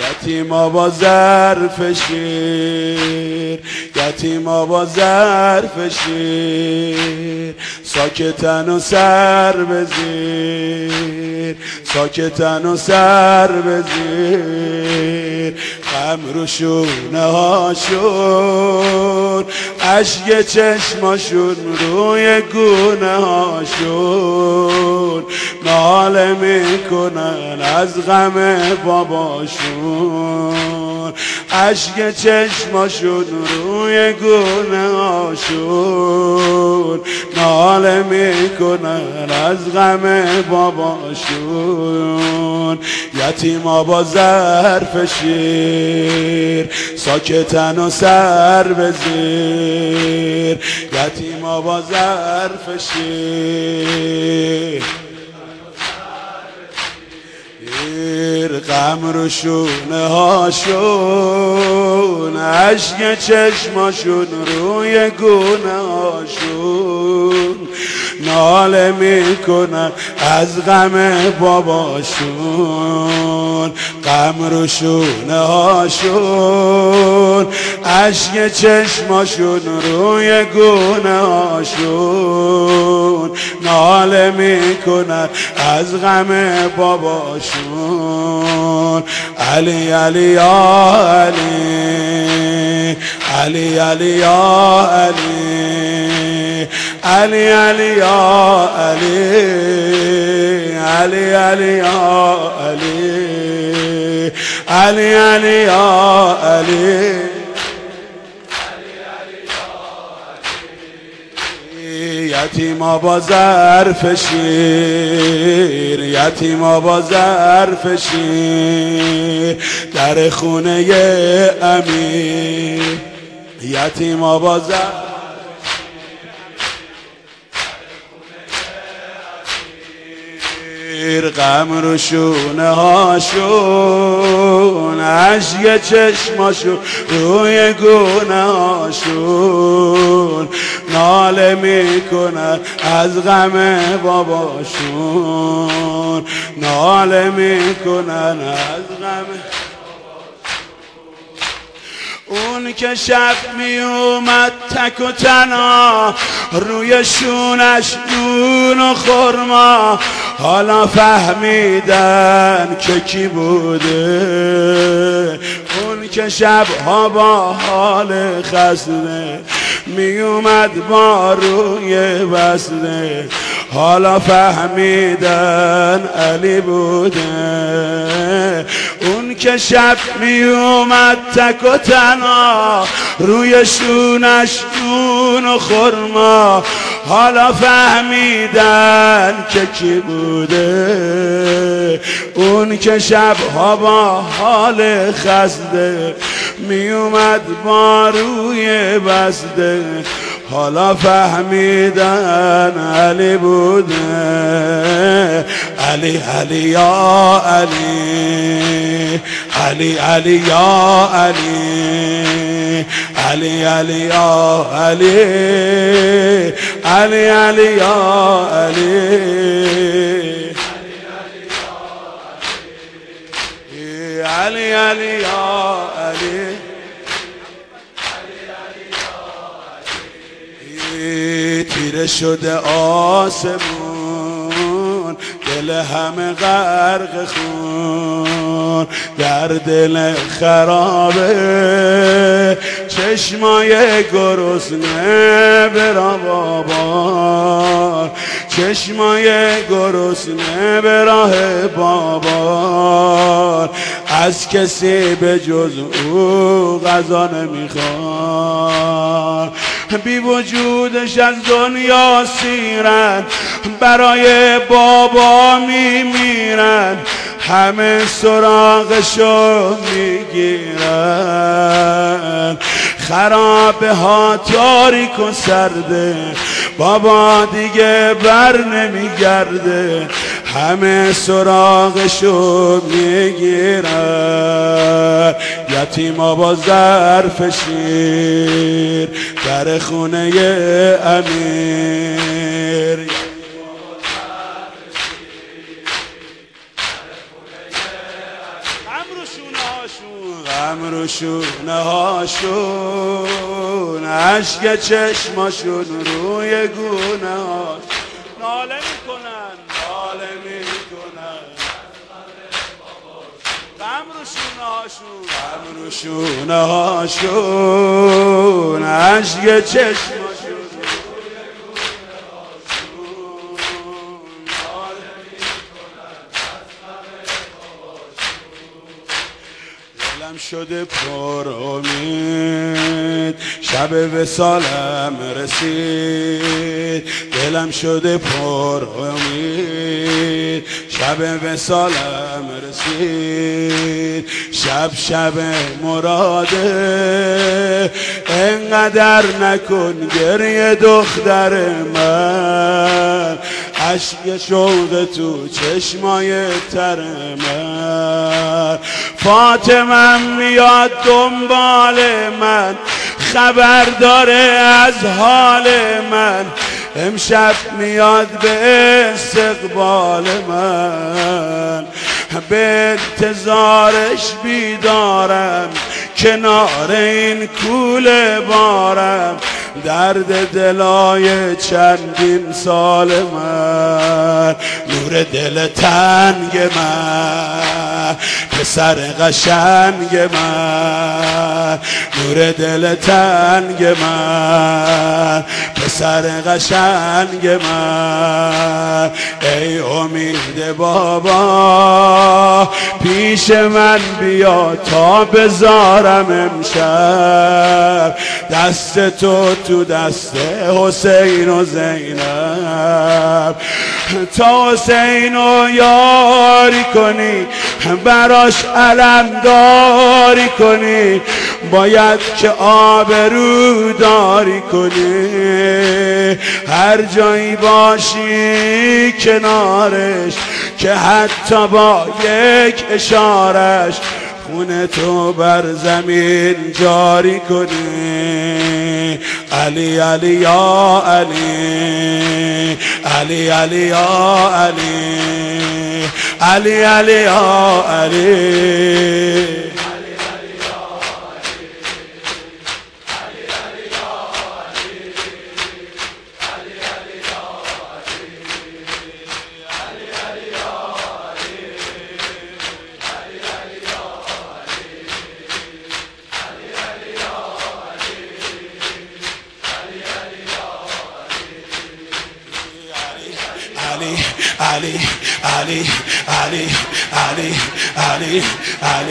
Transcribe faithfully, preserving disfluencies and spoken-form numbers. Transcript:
یتیما با ظرف شیر، یتیما با ظرف شیر، ساکتن و سر بزیر، ساکتن و سر بزیر. غم رو شونه هاشون، اشک چشماشون روی گونه هاشون، ناله میکنن از غم باباشون، اشک چشماشون روی گونه هاشون، ناله میکنن از غم باباشون. یتیما با ظرف شیر، ساکتن و سر بزیر، یتیما با ظرف شیر، غم رو شونه هاشون، اشک چشماشون روی گونه هاشون، ناله میکنن از غم باباشون. غم رو شونه هاشون، اشک چشماشون روی گونه هاشون، ناله میکنن از غم باباشون. علی علی یا علی، علی علی یا علی، علی علی یا علی، علی علی یا علی، علی علی یا علی. یتیما با ظرف شیر، یتیما با ظرف شیر، در خونه امیر، یتیما با ظرف غم رو شونه هاشون، اشک چشماشون روی گونه هاشون، ناله میکنن از غم باباشون، ناله میکنن از غم. اون که شب می اومد تک و تنها، روی شونش نون و خرما، حالا فهمیدن که کی بوده. اون که شبها با حال خسته می اومد با روی بسته، حالا فهمیدن علی بوده. اون که شب می اومد تک و تنها، روی شونش نون و خرما، حالا فهمیدن که کی بوده. اون که شبها با حال خسته می اومد با روی بسته، حالا فهمیدن علی بوده. علی علی یا علی، علی علی یا علی، علی علی یا علی، علی علی یا علی، علی علی یا علی. تیره شده آسمون، دل همه غرق خون، در دل خرابه چشمای گرسنه برا بابا، چشمای گرسنه به راه بابا، از کسی به جز او غذا نمیخواد. بی وجودش از دنیا سیرن، برای بابا میمیرن، همه سراغشو میگیرن. خرابه ها تاریک و سرده، بابا دیگه بر نمیگرده، همه سراغشو میگیرن. یتیما با ظرف شیر، در خونه امیر، رو شونه هاشون غم رو شونه هاشون عشق چشماشون روی گونه هاشون ناله میکنن ناله میکنن غم رو شونه هاشون غم رو شونه هاشون عشق چشماشون دلم شده پر امید شب وصالم رسید دلم شده پر امید شب وصالم رسید شب شب مراده انقدر نکن گریه دختر من عشق شوق تو چشمای تر من فاطمه میاد دنبال من خبر داره از حال من امشب میاد به استقبال من به انتظارش بیدارم کنار این کوله بارم درد دلای چندین سال من نور دل تنگ من پسر قشنگ من نور دل تنگ من پسر قشنگ من ای امید بابا پیش من بیا تا بذارم امشب دست تو تو دست حسین و زینب تا حسین رو یاری کنی براش علمداری کنی باید که آبرو داری کنی هر جایی باشی کنارش که حتی با یک اشارش خونه تو بر زمین جاری کنی علی علی یا علی علی علی یا علی علی علی یا علی Ali, Ali, Ali, Ali, Ali, Ali, Ali.